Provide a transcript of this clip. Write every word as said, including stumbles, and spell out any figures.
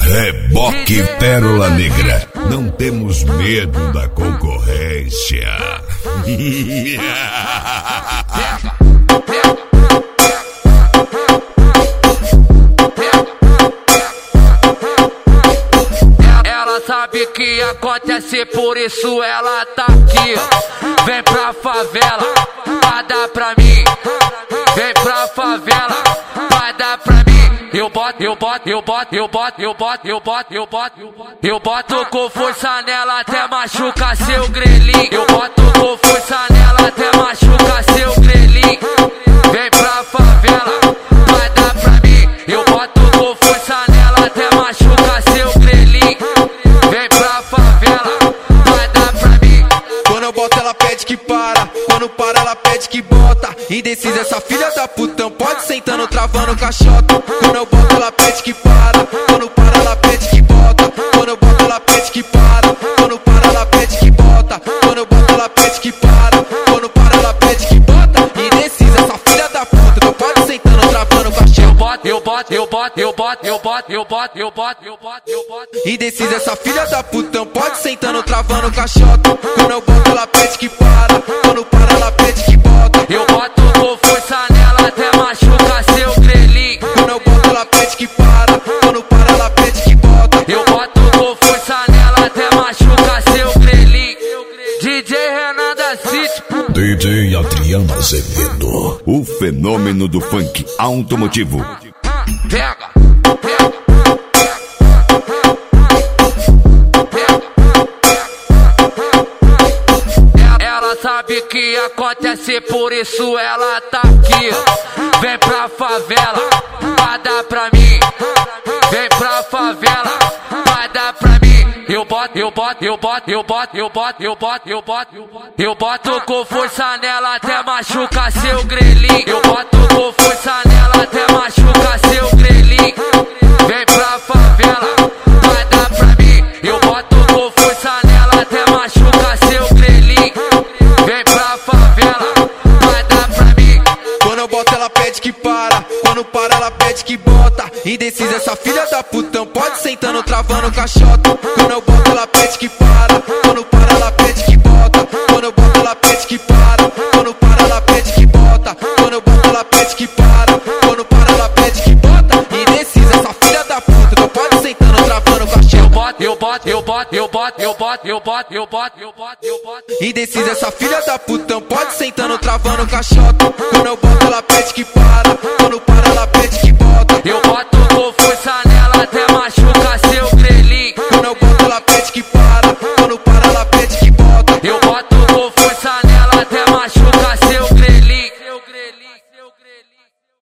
Reboque Pérola Negra. Não temos medo da concorrência. Ela sabe que acontece, por isso ela tá aqui. Vem pra favela, vai dar pra mim. Vem pra favela, vai dar pra mim. Eu boto, eu boto, eu boto, eu boto, eu boto, eu boto, eu boto, eu boto. Eu boto com força nela até machucar seu grelhinho. Eu boto com força nela até machucar seu grelhinho. Vem pra favela, vai dar pra mim. Eu boto com força nela até machucar seu grelhinho. Vem pra favela, vai dar pra mim. Quando eu boto ela pede que para, quando para ela pede que bota. Indecisa essa filha da putão, pode sentando, travando caixota. Quando eu boto ela pede que para, quando para ela pede que bota. Quando eu boto ela pede que para, quando para ela pede que bota. Quando eu boto ela pede que para, quando para ela pede que bota. Indecisa essa filha da puta, então pode sentando, travando caixota. Eu boto, eu boto, eu boto, eu boto, eu boto, eu boto, eu boto, eu boto, eu boto. Indecisa essa filha da putão, pode sentando, travando caixota. Quando eu boto ela pede que para, quando para ela pede que bota. Eu boto com força nela até machucar seu grelhinho. Quando eu boto ela pede que para, quando para ela pede que bota. Eu boto com força nela até machucar seu grelhinho. D J Renan da City. D J Adriano Azevedo, o fenômeno do funk automotivo. Pega, pega. Ela sabe que acontece, por isso ela tá aqui. Vem pra favela, vai dar pra mim. Vem pra favela, vai dar pra mim. Eu boto, eu boto, eu boto, eu boto, eu boto, eu boto, eu boto, eu boto. Eu boto com força nela até machucar seu grelhinho. Eu boto com força nela até machucar seu grelhinho. Vem pra favela, vai dar pra mim. Eu boto com força nela até machucar seu grelhinho. Vem pra favela, vai dar pra mim. Quando eu boto ela pede que para, quando para ela pede que bota. Indecisa essa filha da putão, pode sentando, travando caixota. Quando eu boto ela pede que para, quando para ela pede que bota. Quando eu boto ela pede que para, quando para ela pede que bota. Quando eu boto ela pede que para, quando para ela pede que bota. Indecisa essa filha da puta, então pode sentando, travando caixota. Eu boto, eu boto, eu boto, eu boto, eu boto, eu boto, eu boto, eu boto, eu boto. Indecisa essa filha da putão, pode sentando, travando caixota. Quando eu boto ela pede que para, quando para ela pede que bota. Eu boto